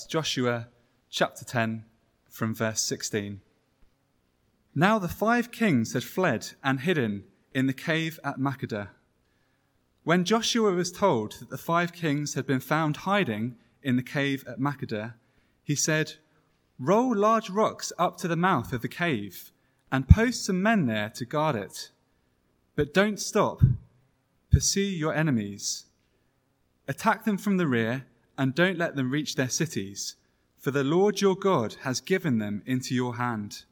Joshua chapter 10 from verse 16. Now the 5 kings had fled and hidden in the cave at Makkedah. When Joshua was told that the 5 kings had been found hiding in the cave at Makkedah, he said, "Roll large rocks up to the mouth of the cave and post some men there to guard it. But don't stop. Pursue your enemies. Attack them from the rear and don't let them reach their cities, for the Lord your God has given them into your hand."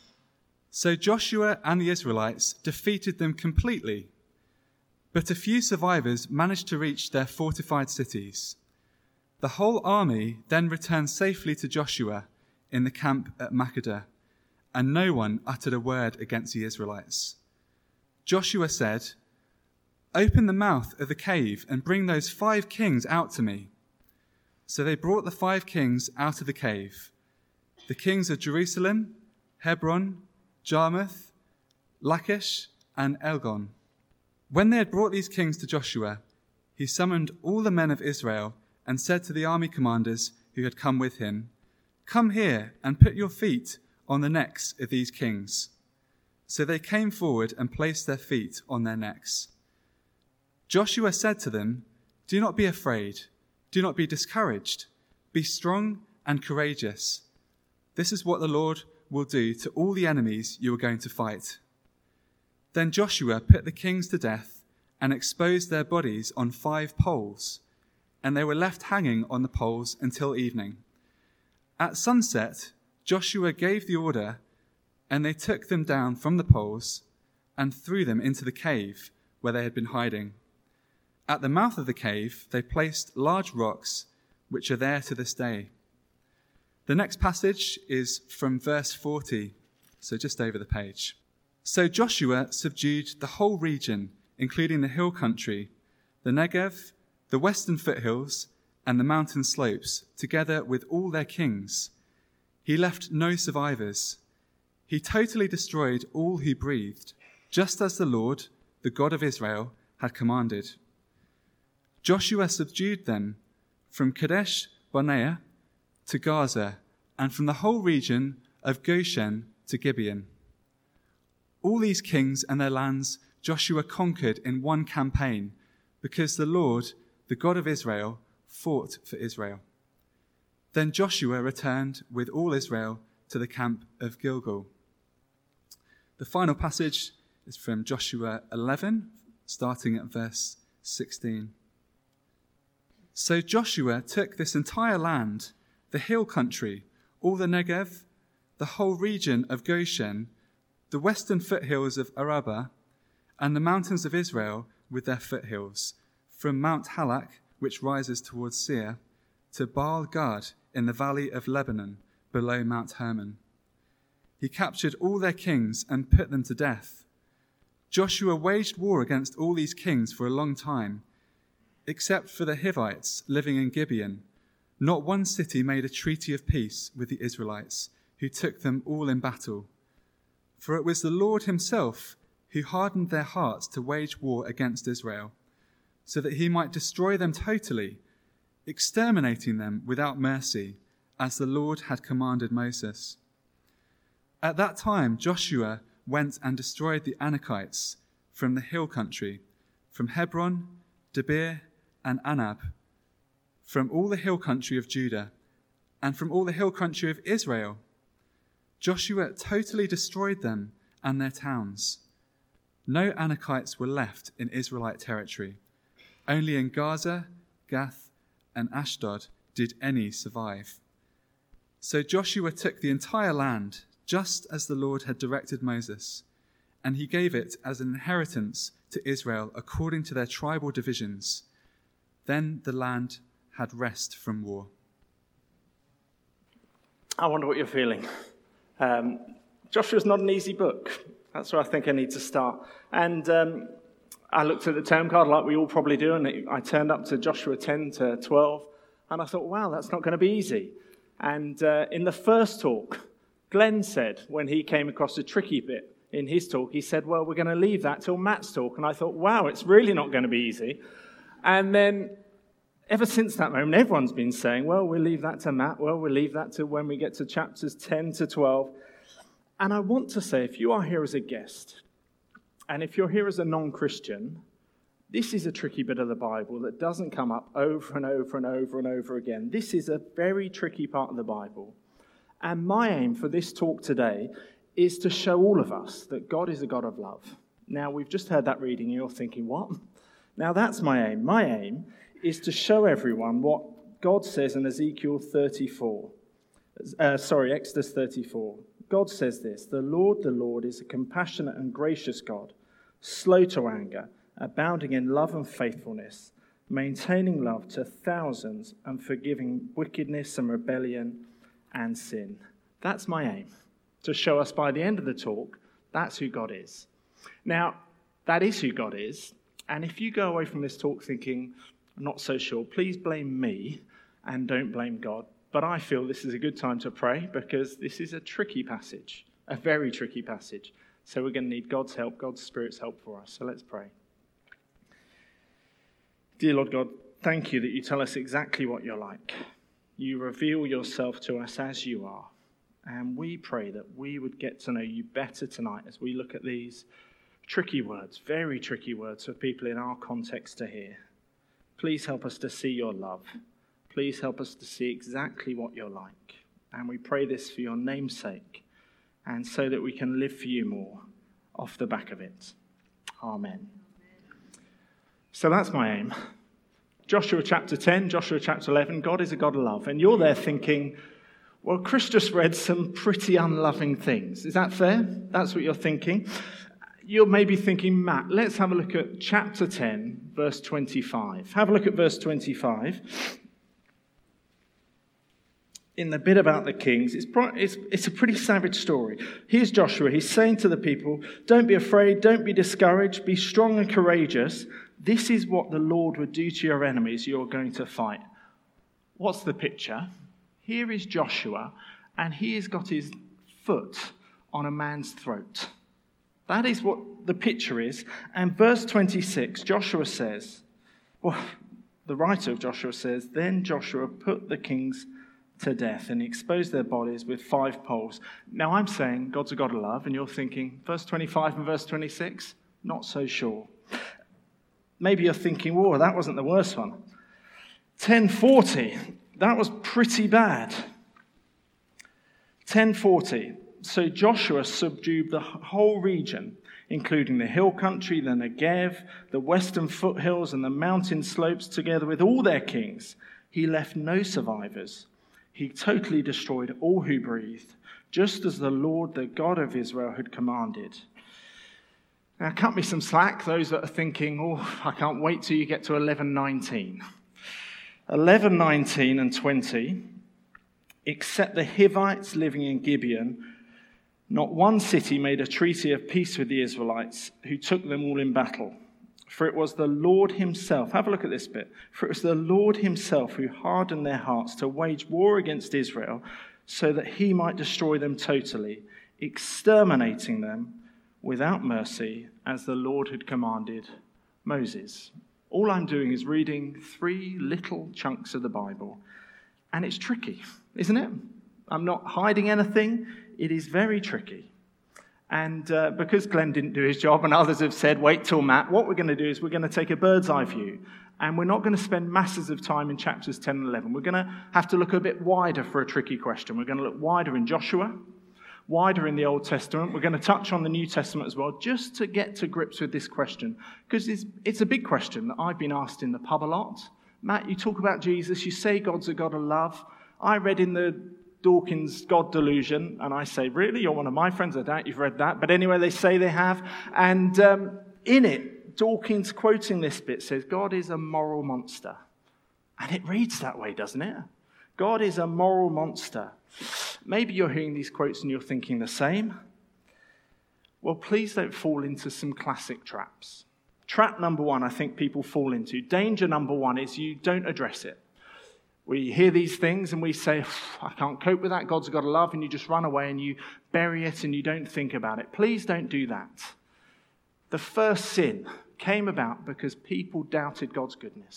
So Joshua and the Israelites defeated them completely, but a few survivors managed to reach their fortified cities. The whole army then returned safely to Joshua in the camp at Makkedah, and no one uttered a word against the Israelites. Joshua said, "Open the mouth of the cave and bring those 5 kings out to me." So they brought the 5 kings out of the cave, the kings of Jerusalem, Hebron, Jarmuth, Lachish, and Elgon. When they had brought these kings to Joshua, he summoned all the men of Israel and said to the army commanders who had come with him, "Come here and put your feet on the necks of these kings." So they came forward and placed their feet on their necks. Joshua said to them, "Do not be afraid. Do not be discouraged. Be strong and courageous. This is what the Lord will do to all the enemies you are going to fight." Then Joshua put the kings to death and exposed their bodies on 5 poles, and they were left hanging on the poles until evening. At sunset, Joshua gave the order, and they took them down from the poles and threw them into the cave where they had been hiding. At the mouth of the cave, they placed large rocks, which are there to this day. The next passage is from verse 40, so just over the page. So Joshua subdued the whole region, including the hill country, the Negev, the western foothills, and the mountain slopes, together with all their kings. He left no survivors. He totally destroyed all who breathed, just as the Lord, the God of Israel, had commanded. Joshua subdued them from Kadesh Barnea to Gaza, and from the whole region of Goshen to Gibeon. All these kings and their lands Joshua conquered in one campaign, because the Lord, the God of Israel, fought for Israel. Then Joshua returned with all Israel to the camp of Gilgal. The final passage is from Joshua 11, starting at verse 16. So Joshua took this entire land, the hill country, all the Negev, the whole region of Goshen, the western foothills of Arabah, and the mountains of Israel with their foothills, from Mount Halak, which rises towards Seir, to Baal Gad in the valley of Lebanon, below Mount Hermon. He captured all their kings and put them to death. Joshua waged war against all these kings for a long time, except for the Hivites living in Gibeon. Not one city made a treaty of peace with the Israelites, who took them all in battle. For it was the Lord himself who hardened their hearts to wage war against Israel, so that he might destroy them totally, exterminating them without mercy, as the Lord had commanded Moses. At that time Joshua went and destroyed the Anakites from the hill country, from Hebron, Debir, and Anab, from all the hill country of Judah, and from all the hill country of Israel. Joshua totally destroyed them and their towns. No Anakites were left in Israelite territory. Only in Gaza, Gath, and Ashdod did any survive. So Joshua took the entire land, just as the Lord had directed Moses, and he gave it as an inheritance to Israel according to their tribal divisions. Then the land had rest from war. I wonder what you're feeling. Joshua's not an easy book. That's where I think I need to start. And I looked at the term card like we all probably do, and I turned up to Joshua 10 to 12, and I thought, wow, that's not going to be easy. And in the first talk, Glenn said, when he came across a tricky bit in his talk, he said, well, we're going to leave that till Matt's talk. And I thought, wow, it's really not going to be easy. And then ever since that moment, everyone's been saying, well, we'll leave that to Matt. Well, we'll leave that to when we get to chapters 10 to 12. And I want to say, if you are here as a guest, and if you're here as a non-Christian, this is a tricky bit of the Bible that doesn't come up over and over and over and over again. This is a very tricky part of the Bible. And my aim for this talk today is to show all of us that God is a God of love. Now, we've just heard that reading, and you're thinking, what? Now, that's my aim. My aim is to show everyone what God says in Exodus 34. God says this, the Lord is a compassionate and gracious God, slow to anger, abounding in love and faithfulness, maintaining love to thousands and forgiving wickedness and rebellion and sin. That's my aim, to show us by the end of the talk, that's who God is. Now, that is who God is, and if you go away from this talk thinking, I'm not so sure, please blame me and don't blame God. But I feel this is a good time to pray because this is a tricky passage, a very tricky passage. So we're going to need God's help, God's Spirit's help for us. So let's pray. Dear Lord God, thank you that you tell us exactly what you're like. You reveal yourself to us as you are. And we pray that we would get to know you better tonight as we look at these tricky words, very tricky words for people in our context to hear. Please help us to see your love. Please help us to see exactly what you're like. And we pray this for your name's sake and so that we can live for you more off the back of it. Amen. So that's my aim. Joshua chapter 10, Joshua chapter 11, God is a God of love. And you're there thinking, well, Chris just read some pretty unloving things. Is that fair? That's what you're thinking. You're maybe thinking, Matt, let's have a look at chapter 10, verse 25. Have a look at verse 25. In the bit about the kings, it's a pretty savage story. Here's Joshua. He's saying to the people, don't be afraid, don't be discouraged, be strong and courageous. This is what the Lord would do to your enemies you're going to fight. What's the picture? Here is Joshua, and he has got his foot on a man's throat. That is what the picture is. And verse 26, Joshua says, well, the writer of Joshua says, then Joshua put the kings to death and exposed their bodies with 5 poles. Now I'm saying God's a God of love, and you're thinking, verse 25 and verse 26, not so sure. Maybe you're thinking, whoa, that wasn't the worst one. 1040, that was pretty bad. 1040, so Joshua subdued the whole region, including the hill country, the Negev, the western foothills, and the mountain slopes, together with all their kings. He left no survivors. He totally destroyed all who breathed, just as the Lord, the God of Israel, had commanded. Now, cut me some slack, those that are thinking, oh, I can't wait till you get to 11:19. 11:19 and 20, except the Hivites living in Gibeon, not one city made a treaty of peace with the Israelites, who took them all in battle. For it was the Lord himself, have a look at this bit, for it was the Lord himself who hardened their hearts to wage war against Israel so that he might destroy them totally, exterminating them without mercy as the Lord had commanded Moses. All I'm doing is reading 3 little chunks of the Bible, and it's tricky, isn't it? I'm not hiding anything. It is very tricky. And because Glenn didn't do his job and others have said, wait till Matt, what we're going to do is we're going to take a bird's eye view. And we're not going to spend masses of time in chapters 10 and 11. We're going to have to look a bit wider for a tricky question. We're going to look wider in Joshua, wider in the Old Testament. We're going to touch on the New Testament as well, just to get to grips with this question. Because it's a big question that I've been asked in the pub a lot. Matt, you talk about Jesus, you say God's a God of love. I read in the Dawkins' God Delusion, and I say, really? You're one of my friends? I doubt you've read that. But anyway, they say they have. And in it, Dawkins, quoting this bit, says, God is a moral monster. And it reads that way, doesn't it? God is a moral monster. Maybe you're hearing these quotes and you're thinking the same. Well, please don't fall into some classic traps. Trap number 1, I think people fall into. Danger number 1 is you don't address it. We hear these things and we say, I can't cope with that, God's got to love, and you just run away and you bury it and you don't think about it. Please don't do that. The first sin came about because people doubted God's goodness.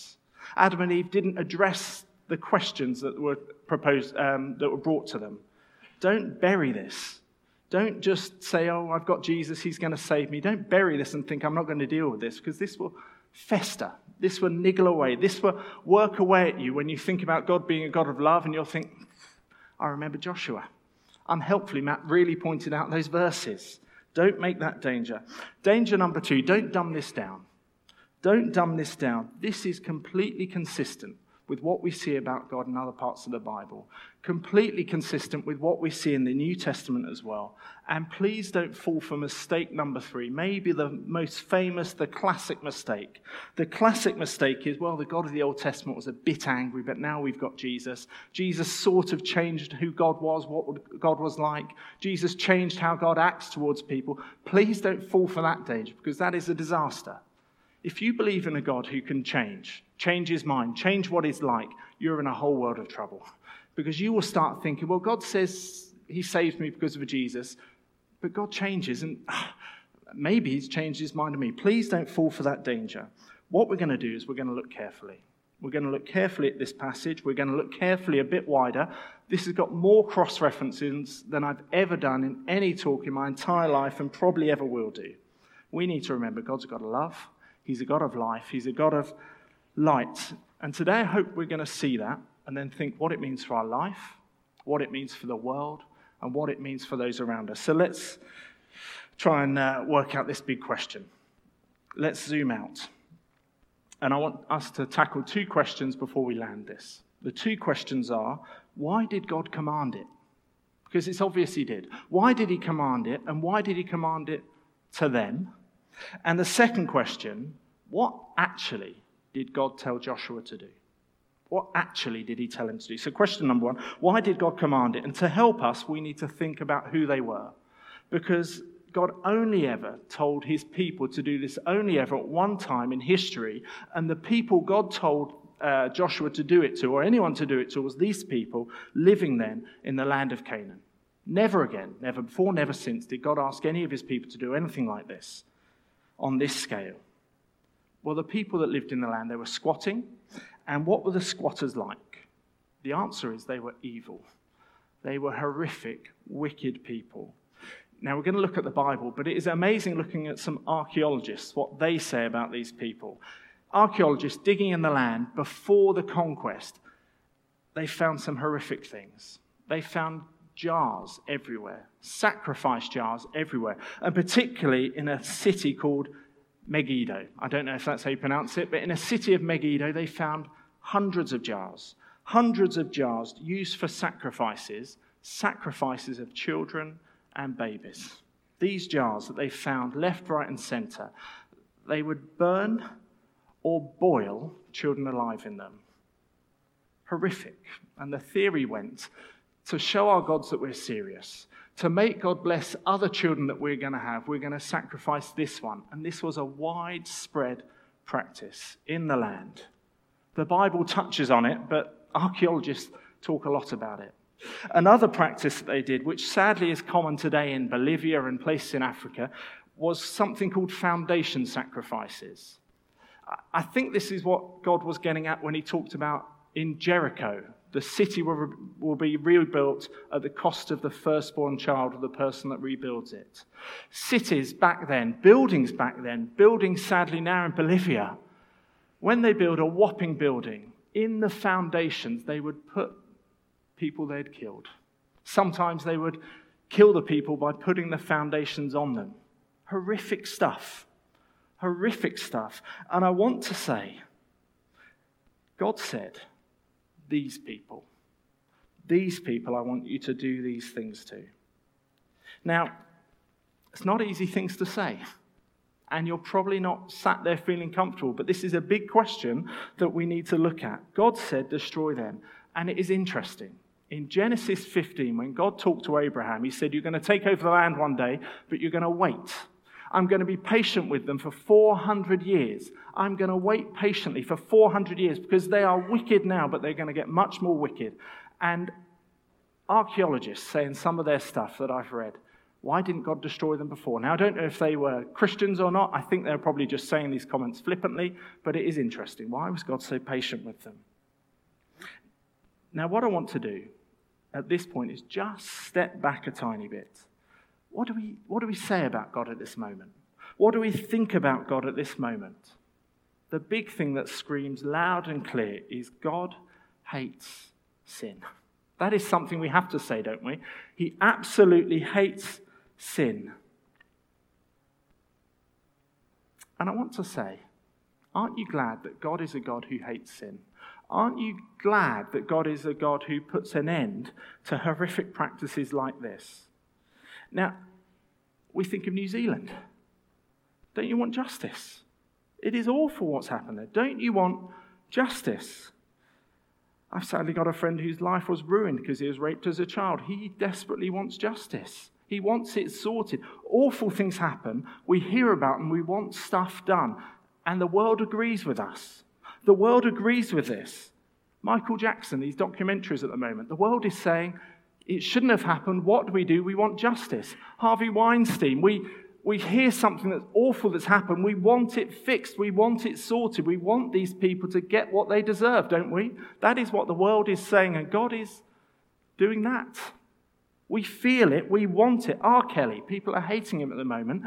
Adam and Eve didn't address the questions that were proposed, that were brought to them. Don't bury this. Don't just say, oh, I've got Jesus, he's going to save me. Don't bury this and think I'm not going to deal with this, because this will fester. This will niggle away. This will work away at you when you think about God being a God of love, and you'll think, I remember Joshua. Unhelpfully, Matt really pointed out those verses. Don't make that danger. Danger number 2, don't dumb this down. Don't dumb this down. This is completely consistent with what we see about God in other parts of the Bible. Completely consistent with what we see in the New Testament as well. And please don't fall for mistake number 3. Maybe the most famous, the classic mistake. The classic mistake is, well, the God of the Old Testament was a bit angry, but now we've got Jesus. Jesus sort of changed who God was, what God was like. Jesus changed how God acts towards people. Please don't fall for that danger, because that is a disaster. If you believe in a God who can change his mind, change what he's like, you're in a whole world of trouble. Because you will start thinking, well, God says he saves me because of Jesus, but God changes, and maybe he's changed his mind on me. Please don't fall for that danger. What we're going to do is we're going to look carefully. We're going to look carefully at this passage. We're going to look carefully a bit wider. This has got more cross-references than I've ever done in any talk in my entire life, and probably ever will do. We need to remember God's a God of love. He's a God of life. He's a God of light. And today I hope we're going to see that and then think what it means for our life, what it means for the world, and what it means for those around us. So let's try and work out this big question. Let's zoom out. And I want us to tackle 2 questions before we land this. The 2 questions are, why did God command it? Because it's obvious he did. Why did he command it? And why did he command it to them? And the second question, what actually did God tell Joshua to do? What actually did he tell him to do? So question number 1, why did God command it? And to help us, we need to think about who they were. Because God only ever told his people to do this only ever at one time in history. And the people God told Joshua to do it to, or anyone to do it to, was these people living then in the land of Canaan. Never again, never before, never since did God ask any of his people to do anything like this on this scale. Well, the people that lived in the land, they were squatting. And what were the squatters like? The answer is they were evil. They were horrific, wicked people. Now, we're going to look at the Bible, but it is amazing looking at some archaeologists, what they say about these people. Archaeologists digging in the land before the conquest, they found some horrific things. They found jars everywhere, sacrifice jars everywhere, and particularly in a city called Megiddo. I don't know if that's how you pronounce it, but in a city of Megiddo, they found hundreds of jars used for sacrifices of children and babies. These jars that they found left, right, and center, they would burn or boil children alive in them. Horrific. And the theory went, to show our gods that we're serious, to make God bless other children that we're going to have, we're going to sacrifice this one. And this was a widespread practice in the land. The Bible touches on it, but archaeologists talk a lot about it. Another practice that they did, which sadly is common today in Bolivia and places in Africa, was something called foundation sacrifices. I think this is what God was getting at when he talked about in Jericho. The city will be rebuilt at the cost of the firstborn child of the person that rebuilds it. Cities back then, buildings sadly now in Bolivia, when they build a whopping building, in the foundations they would put people they'd killed. Sometimes they would kill the people by putting the foundations on them. Horrific stuff. And I want to say, God said, these people I want you to do these things to. Now, it's not easy things to say, and you're probably not sat there feeling comfortable, but this is a big question that we need to look at. God said, destroy them, and it is interesting. In Genesis 15, when God talked to Abraham, he said, you're going to take over the land one day, but you're going to wait. I'm going to be patient with them for 400 years. I'm going to wait patiently for 400 years because they are wicked now, but they're going to get much more wicked. And archaeologists say in some of their stuff that I've read, Why didn't God destroy them before? Now, I don't know if they were Christians or not. I think they're probably just saying these comments flippantly, but it is interesting. Why was God so patient with them? Now, what I want to do at this point is just step back a tiny bit. What do we say about God at this moment? What do we think about God at this moment? The big thing that screams loud and clear is God hates sin. That is something we have to say, don't we? He absolutely hates sin. And I want to say, aren't you glad that God is a God who hates sin? Aren't you glad that God is a God who puts an end to horrific practices like this? Now, we think of New Zealand. Don't you want justice? It is awful what's happened there. Don't you want justice? I've sadly got a friend whose life was ruined because he was raped as a child. He desperately wants justice. He wants it sorted. Awful things happen. We hear about them. We want stuff done. And the world agrees with us. The world agrees with this. Michael Jackson, these documentaries at the moment, the world is saying it shouldn't have happened. What do? We want justice. Harvey Weinstein, we hear something that's awful that's happened. We want it fixed. We want it sorted. We want these people to get what they deserve, don't we? That is what the world is saying, and God is doing that. We feel it. We want it. R. Kelly, people are hating him at the moment,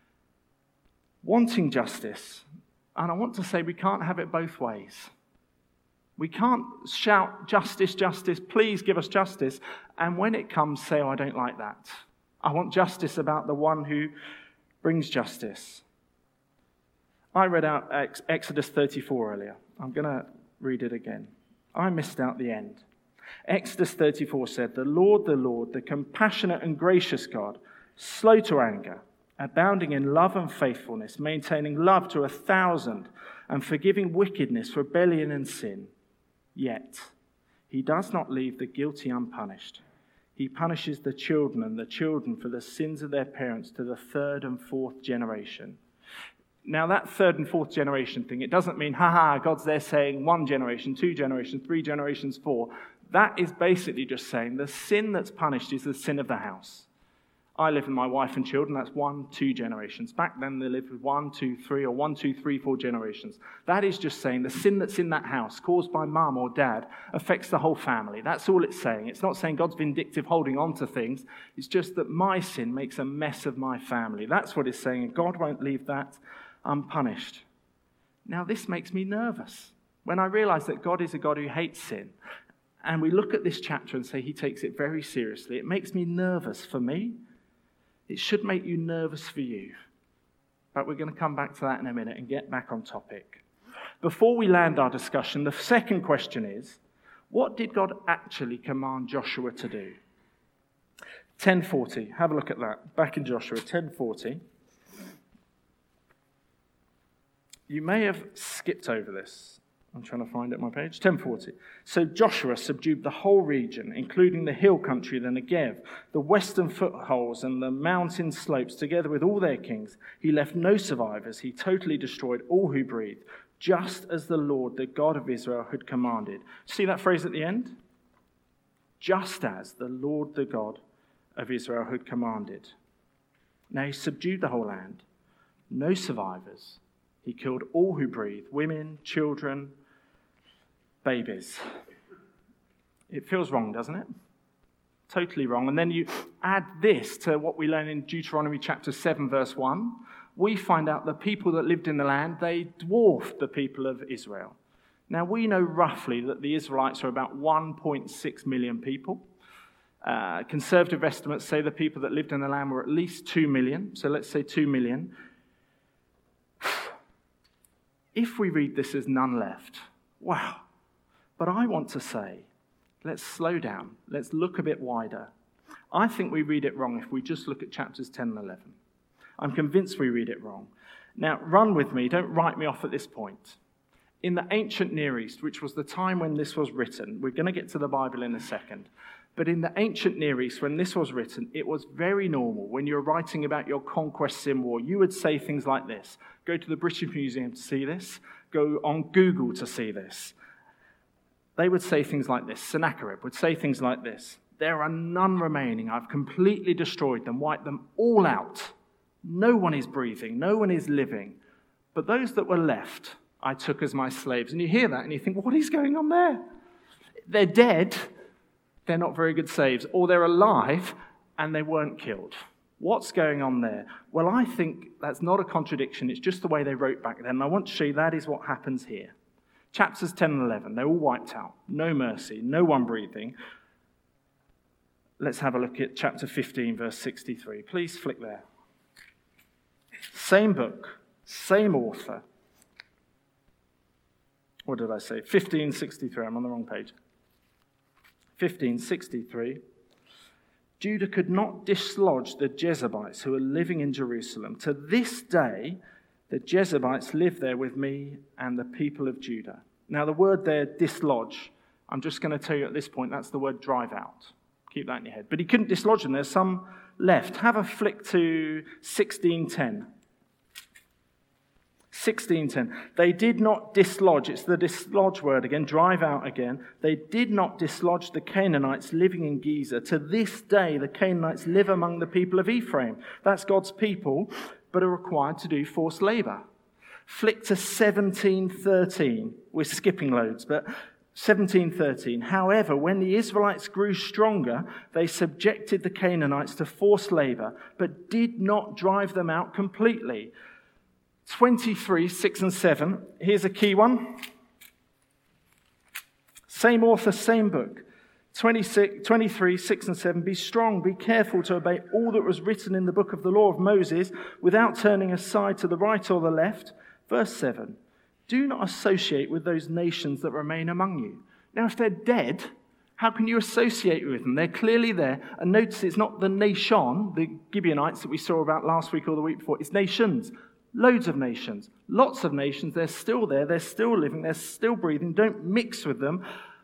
wanting justice. And I want to say we can't have it both ways. We can't shout, justice, justice, please give us justice. And when it comes, say, oh, I don't like that. I want justice about the one who brings justice. I read out Exodus 34 earlier. I'm going to read it again. I missed out the end. Exodus 34 said, the Lord, the compassionate and gracious God, slow to anger, abounding in love and faithfulness, maintaining love to 1,000, and forgiving wickedness, rebellion, and sin. Yet, he does not leave the guilty unpunished. He punishes the children and the children for the sins of their parents to the 3rd and 4th generation. Now, that 3rd and 4th generation thing, it doesn't mean, God's there saying 1 generation, 2 generations, 3 generations, 4. That is basically just saying the sin that's punished is the sin of the house. I live with my wife and children, that's 1, 2 generations. Back then they lived with 1, 2, 3, or 1, 2, 3, 4 generations. That is just saying the sin that's in that house, caused by mum or dad, affects the whole family. That's all it's saying. It's not saying God's vindictive holding on to things. It's just that my sin makes a mess of my family. That's what it's saying, and God won't leave that unpunished. Now this makes me nervous. When I realize that God is a God who hates sin, and we look at this chapter and say he takes it very seriously, it makes me nervous for me. It should make you nervous for you. But we're going to come back to that in a minute and get back on topic. Before we land our discussion, the second question is, what did God actually command Joshua to do? 10:40, have a look at that. Back in Joshua, 10:40. You may have skipped over this. I'm trying to find it on my page. 10:40. So Joshua subdued the whole region, including the hill country, the Negev, the western footholds, and the mountain slopes, together with all their kings. He left no survivors. He totally destroyed all who breathed, just as the Lord, the God of Israel, had commanded. See that phrase at the end? Just as the Lord, the God of Israel, had commanded. Now he subdued the whole land. No survivors. He killed all who breathed, women, children, babies. It feels wrong, doesn't it? Totally wrong. And then you add this to what we learn in Deuteronomy chapter 7, verse 1. We find out the people that lived in the land, they dwarfed the people of Israel. Now, we know roughly that the Israelites are about 1.6 million people. Conservative estimates say the people that lived in the land were at least 2 million. So let's say 2 million. If we read this as none left, wow. But I want to say, let's slow down. Let's look a bit wider. I think we read it wrong if we just look at chapters 10 and 11. I'm convinced we read it wrong. Now, run with me. Don't write me off at this point. In the ancient Near East, which was the time when this was written, we're going to get to the Bible in a second, but in the ancient Near East, when this was written, it was very normal. When you're writing about your conquests in war, you would say things like this. Go to the British Museum to see this. Go on Google to see this. They would say things like this. Sennacherib would say things like this. There are none remaining. I've completely destroyed them, wiped them all out. No one is breathing. No one is living. But those that were left, I took as my slaves. And you hear that and you think, what is going on there? They're dead. They're not very good slaves. Or they're alive and they weren't killed. What's going on there? Well, I think that's not a contradiction. It's just the way they wrote back then. And I want to show you that is what happens here. Chapters 10 and 11, they're all wiped out. No mercy, no one breathing. Let's have a look at chapter 15, verse 63. Please flick there. Same book, same author. What did I say? 1563. I'm on the wrong page. 1563. Judah could not dislodge the Jebusites who are living in Jerusalem. To this day, the Jebusites live there with me and the people of Judah. Now, the word there, dislodge, I'm just going to tell you at this point, that's the word drive out. Keep that in your head. But he couldn't dislodge them. There's some left. Have a flick to 16:10. 16:10. They did not dislodge. It's the dislodge word again. Drive out again. They did not dislodge the Canaanites living in Gezer. To this day, the Canaanites live among the people of Ephraim. That's God's people, but are required to do forced labor. Flick to 17:13. We're skipping loads, but 17:13. However, when the Israelites grew stronger, they subjected the Canaanites to forced labor, but did not drive them out completely. 23, 6 and 7. Here's a key one. Same author, same book. 23, 6 and 7. Be strong, be careful to obey all that was written in the book of the law of Moses without turning aside to the right or the left. Verse 7. Do not associate with those nations that remain among you. Now, if they're dead, how can you associate with them? They're clearly there. And notice it's not the nation, the Gibeonites that we saw about last week or the week before. It's nations. Loads of nations. Lots of nations. They're still there. They're still living. They're still breathing. Don't mix with them.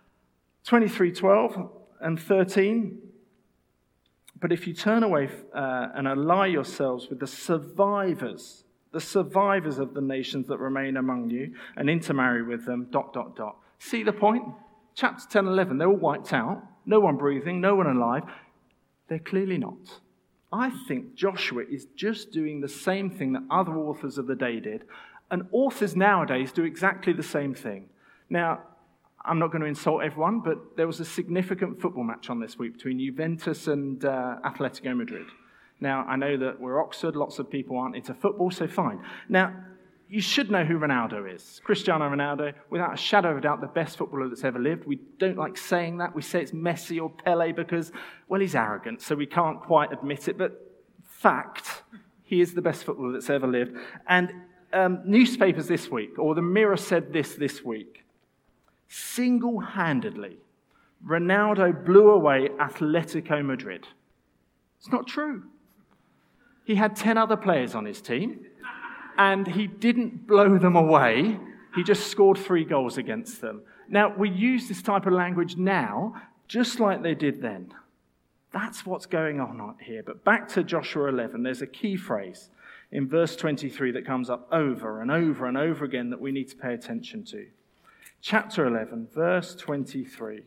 23:12 and 13. But if you turn away and ally yourselves with the survivors of the nations that remain among you, and intermarry with them, ... See the point? Chapter 10 and 11, they're all wiped out. No one breathing, no one alive. They're clearly not. I think Joshua is just doing the same thing that other authors of the day did, and authors nowadays do exactly the same thing. Now, I'm not going to insult everyone, but there was a significant football match on this week between Juventus and Atletico Madrid. Now, I know that we're Oxford, lots of people aren't into football, so fine. Now, you should know who Ronaldo is. Cristiano Ronaldo, without a shadow of a doubt, the best footballer that's ever lived. We don't like saying that. We say it's Messi or Pele because, well, he's arrogant, so we can't quite admit it. But fact, he is the best footballer that's ever lived. And newspapers this week, or the Mirror said this week, single-handedly, Ronaldo blew away Atletico Madrid. It's not true. He had 10 other players on his team, and he didn't blow them away. He just scored 3 goals against them. Now, we use this type of language now, just like they did then. That's what's going on here. But back to Joshua 11, there's a key phrase in verse 23 that comes up over and over and over again that we need to pay attention to. Chapter 11, verse 23.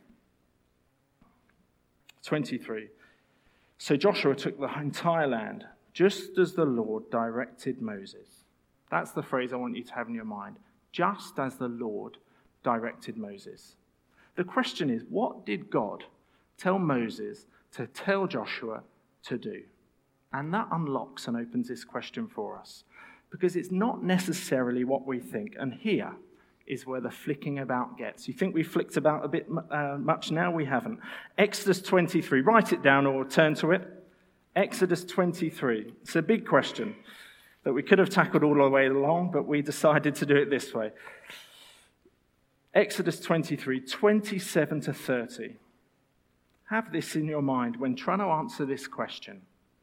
23. So Joshua took the entire land, just as the Lord directed Moses. That's the phrase I want you to have in your mind. Just as the Lord directed Moses. The question is, what did God tell Moses to tell Joshua to do? And that unlocks and opens this question for us. Because it's not necessarily what we think. And here is where the flicking about gets. You think we flicked about a bit much now? We haven't. Exodus 23. Write it down or turn to it. Exodus 23. It's a big question that we could have tackled all the way along, but we decided to do it this way. Exodus 23, 27 to 30. Have this in your mind when trying to answer this question.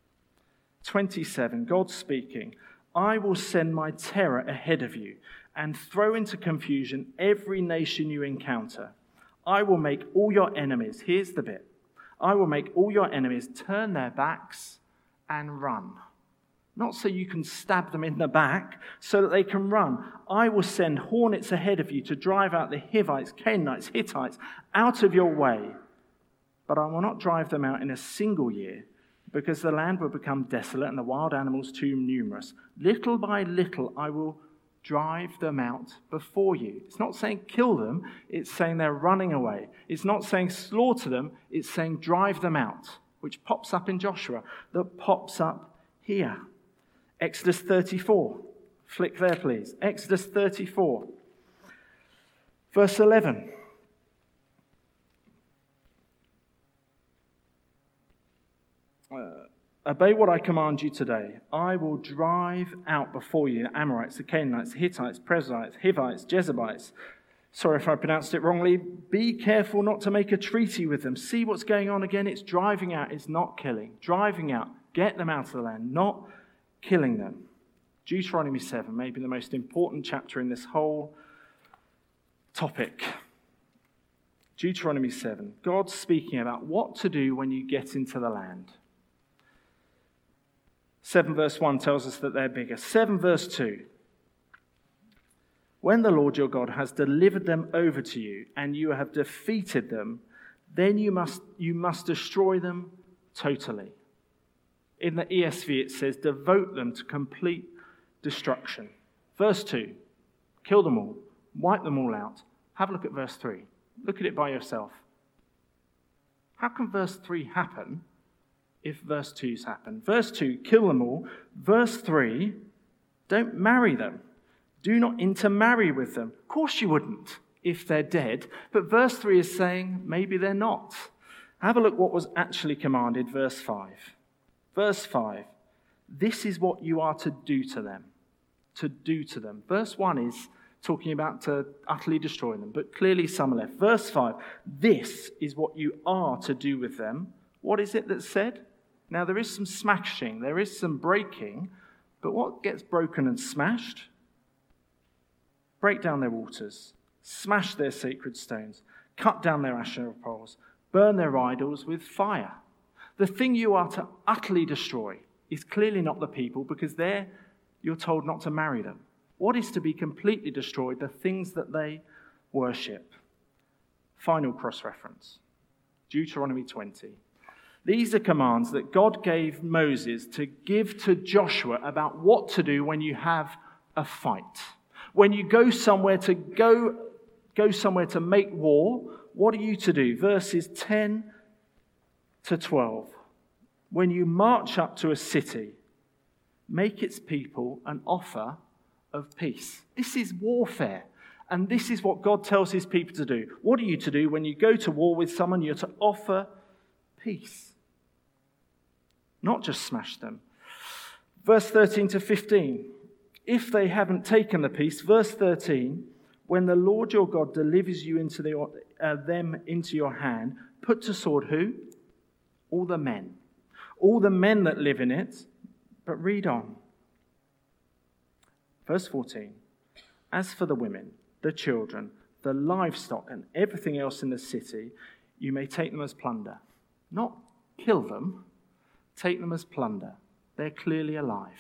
27, God speaking, I will send my terror ahead of you and throw into confusion every nation you encounter. I will make all your enemies, here's the bit, I will make all your enemies turn their backs and run. Not so you can stab them in the back, so that they can run. I will send hornets ahead of you to drive out the Hivites, Canaanites, Hittites out of your way. But I will not drive them out in a single year, because the land will become desolate and the wild animals too numerous. Little by little I will drive them out before you. It's not saying kill them, it's saying they're running away. It's not saying slaughter them, it's saying drive them out, which pops up in Joshua, that pops up here. Exodus 34. Flick there, please. Exodus 34. Verse 11. Obey what I command you today. I will drive out before you the Amorites, the Canaanites, the Hittites, Perizzites, Hivites, Jebusites. Sorry if I pronounced it wrongly. Be careful not to make a treaty with them. See what's going on again? It's driving out. It's not killing. Driving out. Get them out of the land, not killing them. Deuteronomy 7, maybe the most important chapter in this whole topic. Deuteronomy 7. God's speaking about what to do when you get into the land. 7 verse 1 tells us that they're bigger. 7 verse 2. When the Lord your God has delivered them over to you and you have defeated them, then you must destroy them totally. In the ESV it says, devote them to complete destruction. Verse 2, kill them all, wipe them all out. Have a look at verse 3. Look at it by yourself. How can verse 3 happen if verse 2's happened? Verse 2, kill them all. Verse 3, don't marry them. Do not intermarry with them. Of course you wouldn't if they're dead. But verse 3 is saying maybe they're not. Have a look what was actually commanded, verse 5. Verse 5, this is what you are to do to them. To do to them. Verse 1 is talking about to utterly destroy them, but clearly some are left. Verse 5, this is what you are to do with them. What is it that's said? Now there is some smashing, there is some breaking, but what gets broken and smashed? Break down their altars, smash their sacred stones, cut down their Asherah poles, burn their idols with fire. The thing you are to utterly destroy is clearly not the people, because you're told not to marry them. What is to be completely destroyed? The things that they worship. Final cross-reference. Deuteronomy 20. These are commands that God gave Moses to give to Joshua about what to do when you have a fight. When you go somewhere to make war, what are you to do? Verses 10 to 12. When you march up to a city, make its people an offer of peace. This is warfare. And this is what God tells his people to do. What are you to do when you go to war with someone? You're to offer peace. Not just smash them. Verse 13 to 15. If they haven't taken the peace, verse 13, when the Lord your God delivers you into them into your hand, put to sword who? All the men. All the men that live in it. But read on. Verse 14. As for the women, the children, the livestock, and everything else in the city, you may take them as plunder. Not kill them. Take them as plunder. They're clearly alive.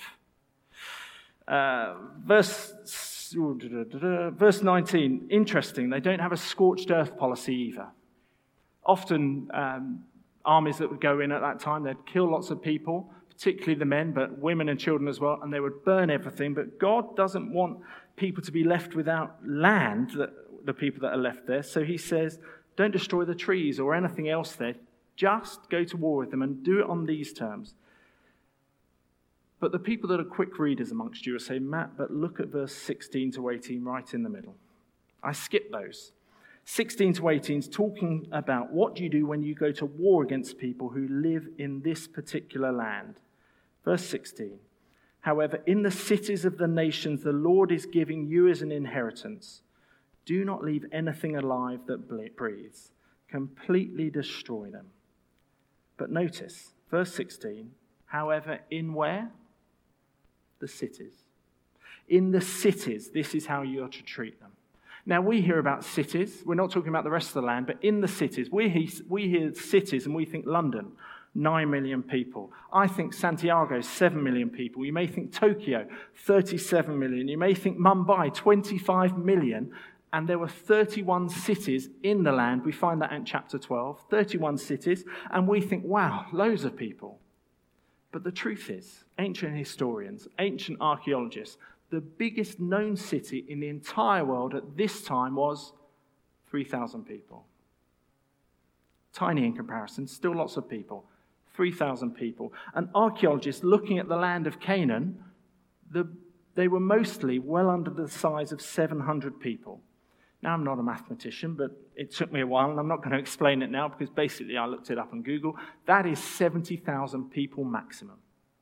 Verse 19, interesting, they don't have a scorched earth policy either. Often armies that would go in at that time, they'd kill lots of people, particularly the men, but women and children as well, and they would burn everything. But God doesn't want people to be left without land, the people that are left there. So he says, don't destroy the trees or anything else there. Just go to war with them and do it on these terms. But the people that are quick readers amongst you will say, Matt, but look at verse 16 to 18 right in the middle. I skipped those. 16 to 18 is talking about what do you do when you go to war against people who live in this particular land. Verse 16, however, in the cities of the nations the Lord is giving you as an inheritance, do not leave anything alive that breathes. Completely destroy them. But notice, verse 16, however, in where? The cities. In the cities, this is how you are to treat them. Now, we hear about cities. We're not talking about the rest of the land, but in the cities. We hear cities and we think London, 9 million people. I think Santiago, 7 million people. You may think Tokyo, 37 million. You may think Mumbai, 25 million. And there were 31 cities in the land. We find that in chapter 12, 31 cities. And we think, wow, loads of people. But the truth is, ancient historians, ancient archaeologists, the biggest known city in the entire world at this time was 3,000 people. Tiny in comparison, still lots of people. 3,000 people. And archaeologists looking at the land of Canaan, they were mostly well under the size of 700 people. Now, I'm not a mathematician, but it took me a while, and I'm not going to explain it now because basically I looked it up on Google. That is 70,000 people maximum.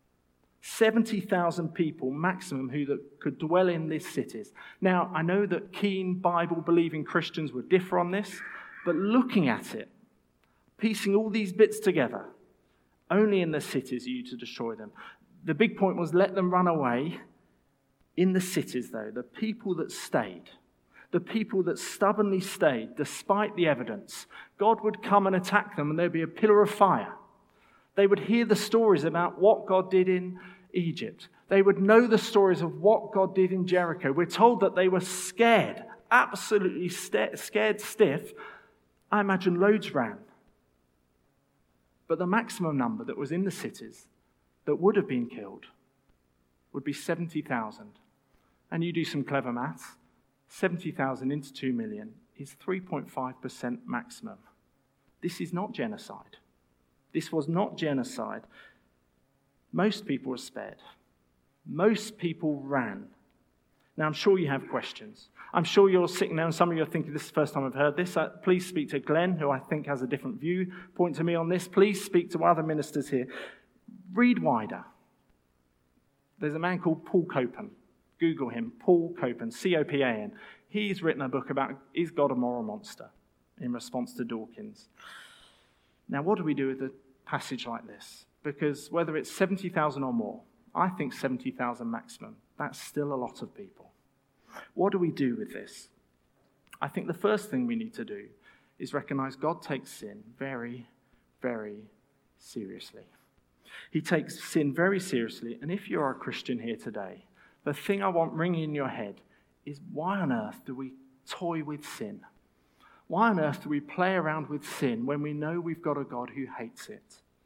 70,000 people maximum who could dwell in these cities. Now, I know that keen Bible-believing Christians would differ on this, but looking at it, piecing all these bits together, only in the cities are you to destroy them. The big point was let them run away. In the cities, though, the people that stayed, the people that stubbornly stayed despite the evidence, God would come and attack them and there'd be a pillar of fire. They would hear the stories about what God did in Egypt. They would know the stories of what God did in Jericho. We're told that they were scared, absolutely scared stiff. I imagine loads ran. But the maximum number that was in the cities that would have been killed would be 70,000. And you do some clever maths. 70,000 into 2 million is 3.5% maximum. This is not genocide. This was not genocide. Most people were spared. Most people ran. Now, I'm sure you have questions. I'm sure you're sitting there and some of you are thinking, this is the first time I've heard this. Please speak to Glenn, who I think has a different viewpoint to me on this. Please speak to other ministers here. Read wider. There's a man called Paul Copan. Google him, Paul Copan, C-O-P-A-N. He's written a book about, is God a moral monster? In response to Dawkins. Now, what do we do with a passage like this? Because whether it's 70,000 or more, I think 70,000 maximum. That's still a lot of people. What do we do with this? I think the first thing we need to do is recognize God takes sin very, very seriously. He takes sin very seriously, and if you're a Christian here today, the thing I want ringing in your head is, why on earth do we toy with sin? Why on earth do we play around with sin when we know we've got a God who hates it?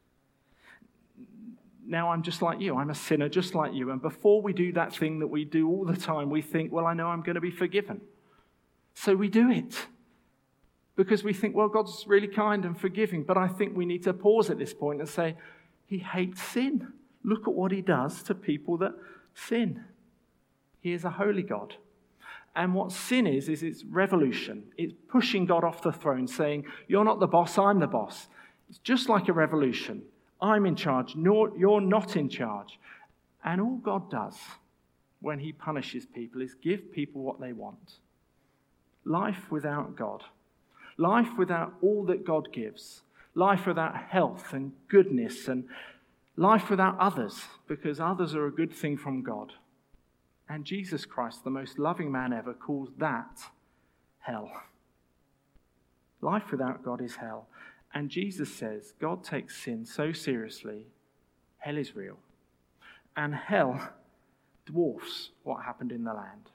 Now, I'm just like you. I'm a sinner just like you. And before we do that thing that we do all the time, we think, well, I know I'm going to be forgiven. So we do it. Because we think, well, God's really kind and forgiving. But I think we need to pause at this point and say, he hates sin. Look at what he does to people that sin. He is a holy God. And what sin is it's revolution. It's pushing God off the throne, saying, you're not the boss, I'm the boss. It's just like a revolution. I'm in charge, you're not in charge. And all God does when he punishes people is give people what they want. Life without God. Life without all that God gives. Life without health and goodness, and life without others, because others are a good thing from God. And Jesus Christ, the most loving man ever, calls that hell. Life without God is hell. And Jesus says God takes sin so seriously, hell is real. And hell dwarfs what happened in the land.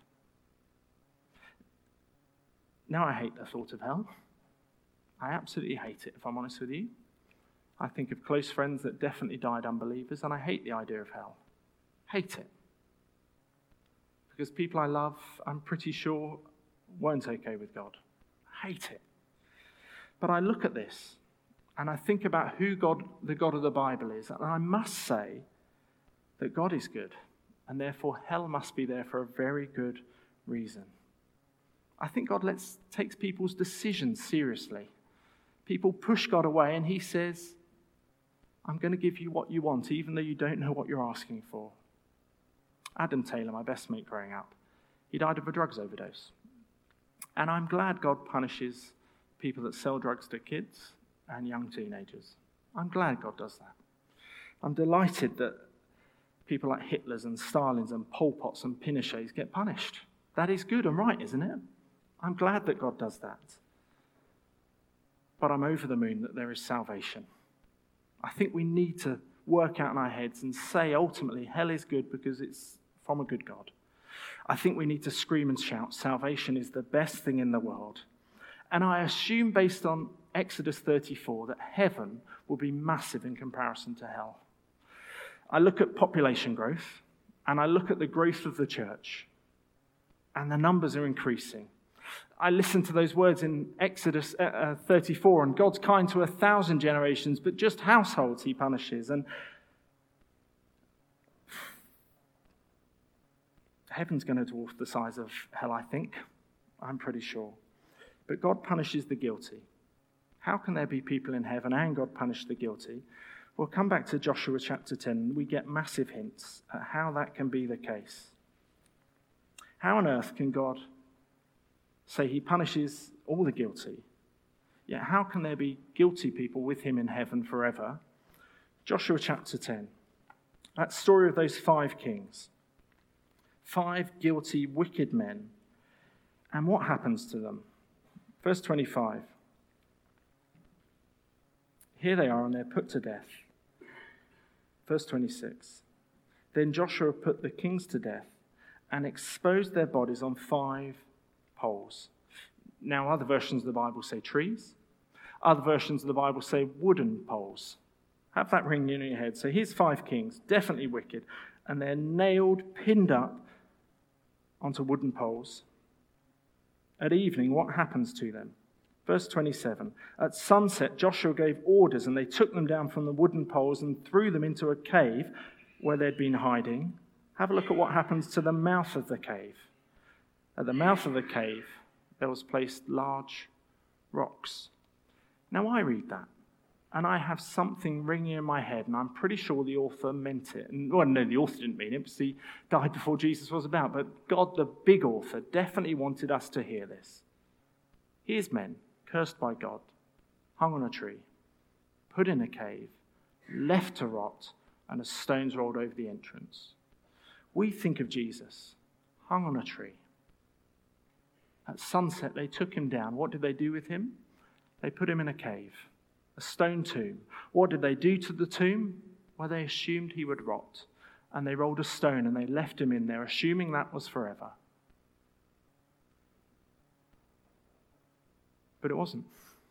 Now, I hate the thought of hell. I absolutely hate it, if I'm honest with you. I think of close friends that definitely died unbelievers, and I hate the idea of hell. Hate it. Because people I love, I'm pretty sure, weren't okay with God. Hate it. But I look at this, and I think about who God, the God of the Bible is, and I must say that God is good, and therefore hell must be there for a very good reason. I think God takes people's decisions seriously. People push God away, and he says, I'm going to give you what you want, even though you don't know what you're asking for. Adam Taylor, my best mate growing up, he died of a drugs overdose. And I'm glad God punishes people that sell drugs to kids and young teenagers. I'm glad God does that. I'm delighted that people like Hitlers and Stalins and Pol Pots and Pinochets get punished. That is good and right, isn't it? I'm glad that God does that. But I'm over the moon that there is salvation. I think we need to work out in our heads and say ultimately hell is good because it's from a good God. I think we need to scream and shout, salvation is the best thing in the world. And I assume, based on Exodus 34, that heaven will be massive in comparison to hell. I look at population growth, and I look at the growth of the church, and the numbers are increasing. I listen to those words in Exodus 34, and God's kind to 1,000 generations, but just households he punishes. And heaven's going to dwarf the size of hell, I think. I'm pretty sure. But God punishes the guilty. How can there be people in heaven and God punish the guilty? We'll come back to Joshua chapter 10, and we get massive hints at how that can be the case. How on earth can God say he punishes all the guilty? Yet how can there be guilty people with him in heaven forever? Joshua chapter 10. That story of those 5 kings. 5 guilty, wicked men. And what happens to them? Verse 25. Here they are, and they're put to death. Verse 26. Then Joshua put the kings to death and exposed their bodies on 5 poles. Now, other versions of the Bible say trees. Other versions of the Bible say wooden poles. Have that ringing in your head. So here's 5 kings, definitely wicked, and they're nailed, pinned up onto wooden poles. At evening, what happens to them? Verse 27. At sunset, Joshua gave orders, and they took them down from the wooden poles and threw them into a cave where they'd been hiding. Have a look at what happens to the mouth of the cave. At the mouth of the cave, there was placed large rocks. Now I read that, and I have something ringing in my head, and I'm pretty sure the author meant it. Well, no, the author didn't mean it, because he died before Jesus was about. But God, the big author, definitely wanted us to hear this. Here's men, cursed by God, hung on a tree, put in a cave, left to rot, and as stones rolled over the entrance. We think of Jesus, hung on a tree. At sunset, they took him down. What did they do with him? They put him in a cave, a stone tomb. What did they do to the tomb? Well, they assumed he would rot. And they rolled a stone and they left him in there, assuming that was forever. But it wasn't.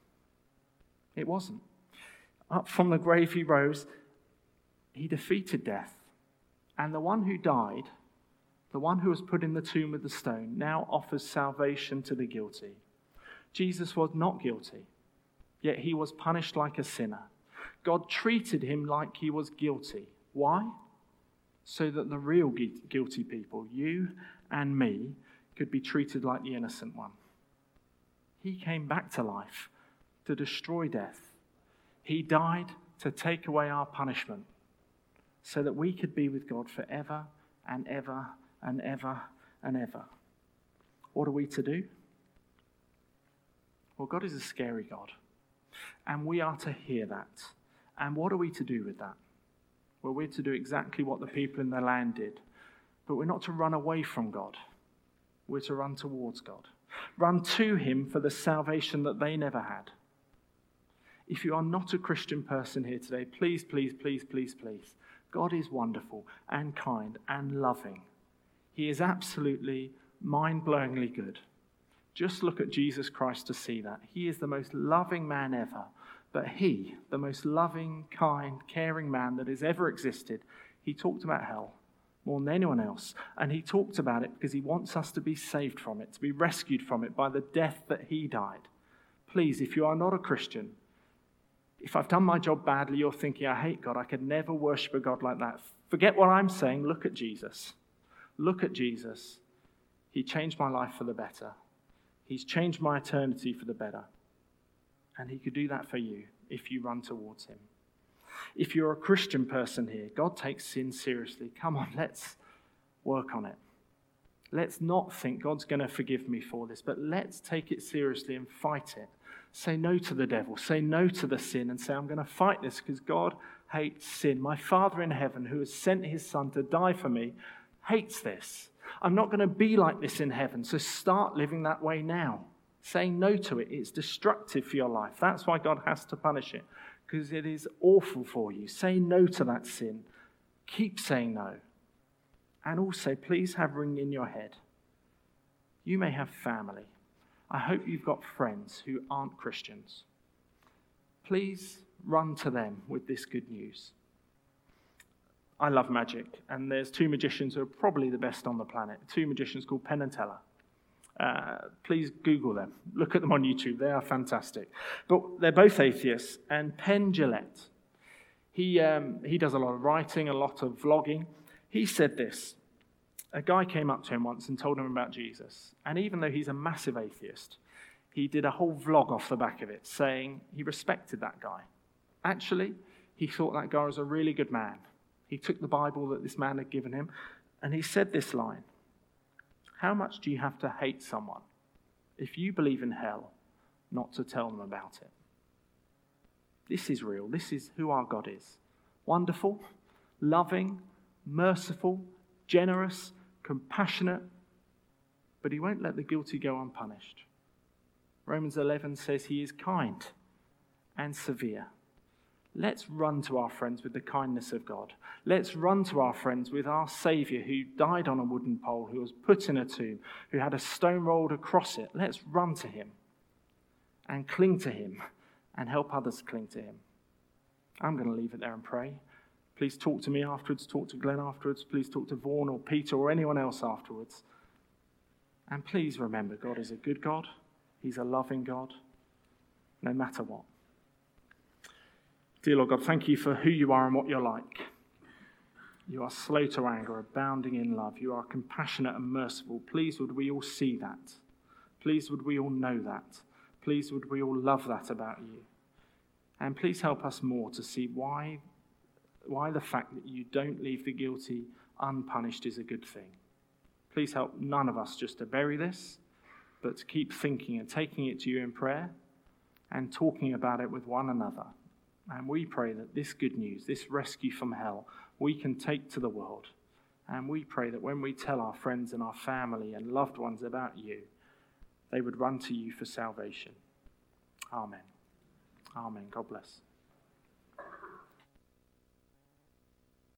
It wasn't. Up from the grave he rose. He defeated death. And the one who died, the one who was put in the tomb with the stone, now offers salvation to the guilty. Jesus was not guilty, yet he was punished like a sinner. God treated him like he was guilty. Why? So that the real guilty people, you and me, could be treated like the innocent one. He came back to life to destroy death. He died to take away our punishment so that we could be with God forever and ever and ever and ever. What are we to do? Well, God is a scary God, and we are to hear that. And what are we to do with that? Well, we're to do exactly what the people in the land did, but we're not to run away from God. We're to run towards God. Run to him for the salvation that they never had. If you are not a Christian person here today, please, please, please, please, please. God is wonderful and kind and loving. He is absolutely mind-blowingly good. Just look at Jesus Christ to see that. He is the most loving man ever. But he, the most loving, kind, caring man that has ever existed, he talked about hell more than anyone else. And he talked about it because he wants us to be saved from it, to be rescued from it by the death that he died. Please, if you are not a Christian, if I've done my job badly, you're thinking, I hate God, I could never worship a God like that. Forget what I'm saying. Look at Jesus. Look at Jesus. He changed my life for the better. He's changed my eternity for the better. And he could do that for you if you run towards him. If you're a Christian person here, God takes sin seriously. Come on, let's work on it. Let's not think God's going to forgive me for this, but let's take it seriously and fight it. Say no to the devil. Say no to the sin and say, I'm going to fight this because God hates sin. My Father in heaven, who has sent his Son to die for me, hates this. I'm not going to be like this in heaven, so start living that way now. Saying no to it. It's destructive for your life. That's why God has to punish it, because it is awful for you. Say no to that sin. Keep saying no. And also, please have ring in your head. You may have family. I hope you've got friends who aren't Christians. Please run to them with this good news. I love magic, and there's two magicians who are probably the best on the planet. Two magicians called Penn and Teller. Please Google them. Look at them on YouTube. They are fantastic. But they're both atheists. And Penn Jillette, he does a lot of writing, a lot of vlogging. He said this. A guy came up to him once and told him about Jesus. And even though he's a massive atheist, he did a whole vlog off the back of it, saying he respected that guy. Actually, he thought that guy was a really good man. He took the Bible that this man had given him, and he said this line: how much do you have to hate someone if you believe in hell not to tell them about it? This is real. This is who our God is. Wonderful, loving, merciful, generous, compassionate, but he won't let the guilty go unpunished. Romans 11 says he is kind and severe. Let's run to our friends with the kindness of God. Let's run to our friends with our Saviour who died on a wooden pole, who was put in a tomb, who had a stone rolled across it. Let's run to him and cling to him and help others cling to him. I'm going to leave it there and pray. Please talk to me afterwards, talk to Glenn afterwards, please talk to Vaughan or Peter or anyone else afterwards. And please remember, God is a good God. He's a loving God, no matter what. Dear Lord God, thank you for who you are and what you're like. You are slow to anger, abounding in love. You are compassionate and merciful. Please would we all see that. Please would we all know that. Please would we all love that about you. And please help us more to see why the fact that you don't leave the guilty unpunished is a good thing. Please help none of us just to bury this, but to keep thinking and taking it to you in prayer and talking about it with one another. And we pray that this good news, this rescue from hell, we can take to the world. And we pray that when we tell our friends and our family and loved ones about you, they would run to you for salvation. Amen. Amen. God bless.